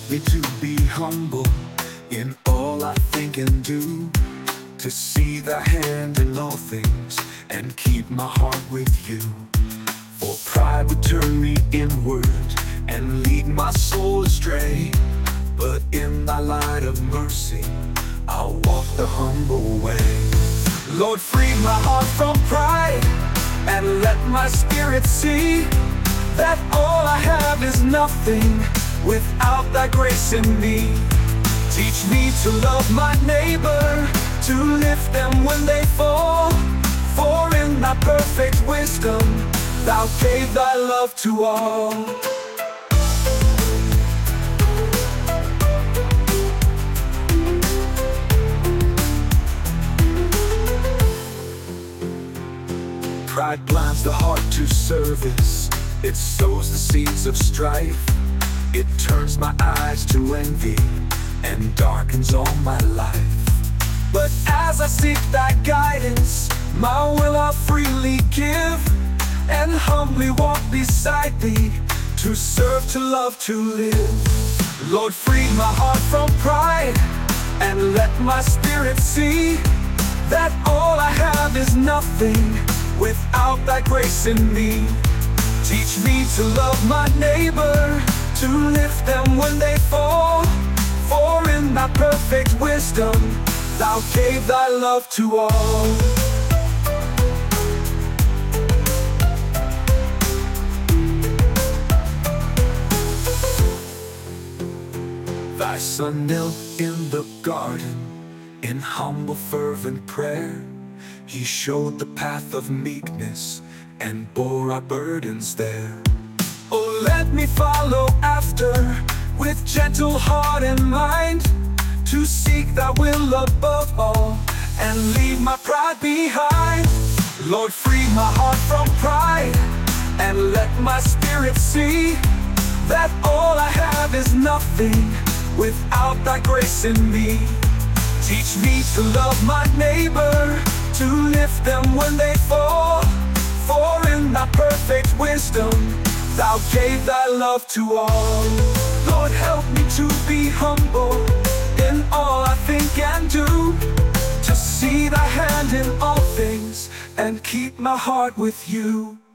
me to be humble in all I think and do, to see thy hand in all things and keep my heart with you. For pride would turn me inward and lead my soul astray, but in thy light of mercy I'll walk the humble way. Lord, free my heart from pride and let my spirit see that all I have is nothing without thy grace in me. Teach me to love my neighbor, to lift them when they fall, for in thy perfect wisdom thou gave thy love to all. Pride blinds the heart to service, it sows the seeds of strife. It turns my eyes to envy and darkens all my life. But as I seek thy guidance, my will I'll freely give, and humbly walk beside thee, to serve, to love, to live. Lord, free my heart from pride and let my spirit see that all I have is nothing without thy grace in me. Teach me to love my neighbor, to lift them when they fall, for in thy perfect wisdom thou gave thy love to all. Thy Son knelt in the garden in humble fervent prayer. He showed the path of meekness and bore our burdens there. Oh, let me follow after with gentle heart and mind, to seek thy will above all and leave my pride behind. Lord, free my heart from pride and let my spirit see that all I have is nothing without thy grace in me. Teach me to love my neighbor, to lift them when they fall, for in thy perfect wisdom thou gave thy love to all. Lord, help me to be humble in all I think and do, to see thy hand in all things and keep my heart with you.